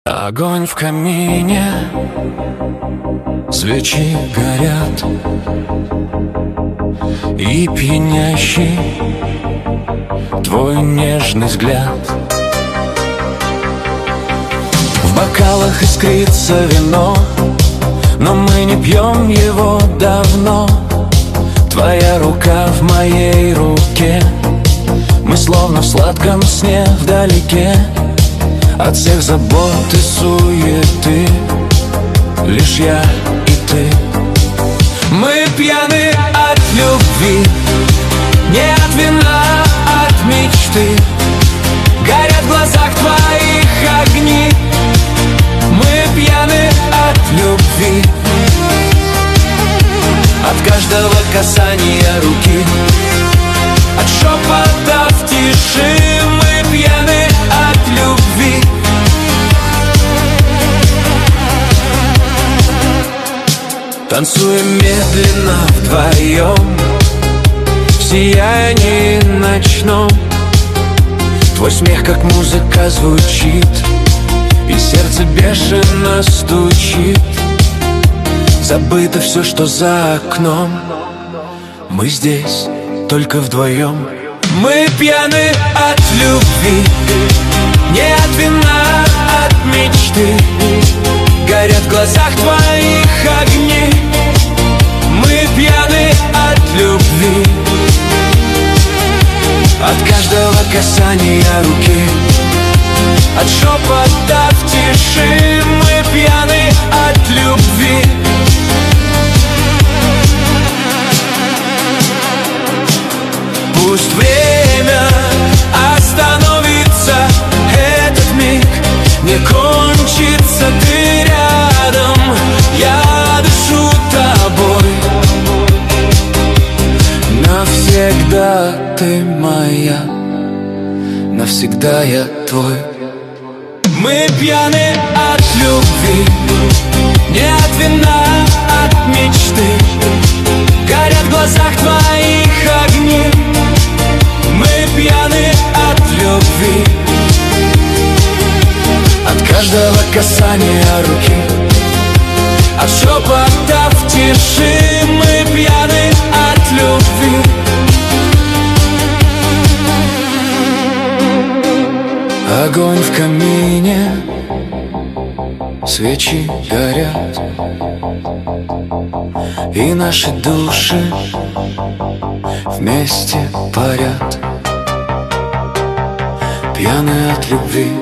Огонь в камине, свечи горят, и пьянящий твой нежный взгляд. В бокалах искрится вино, но мы не пьем его давно. Твоя рука в моей руке, мы словно в сладком сне вдалеке от всех забот и суеты, лишь я и ты. Мы пьяны от любви, не от вина, от мечты. Горят в глазах твоих огни. Мы пьяны от любви, от каждого касания руки, от шепота в тиши. Мы пьяны от любви. Танцуем медленно вдвоем в сиянии ночном. Твой смех, как музыка, звучит, и сердце бешено стучит. Забыто все, что за окном. Мы здесь только вдвоем. Мы пьяны от любви, не от вина, от мечты. Горят в глазах твоих огни. Мы пьяны от любви, от каждого касания руки, от шепота в тиши. Мы пьяны от любви. Пусть время остановится, этот миг не кончится. Ты рядом, я дышу тобой. Навсегда ты моя, навсегда я твой. Мы пьяны от любви, не от вина, от мечты. Горят в глазах твоих огни. Мы пьяны от любви, от каждого касания руки, от шепота в тиши. Мы пьяны от любви. Огонь в камине, свечи горят, и наши души вместе парят. Пьяны от любви.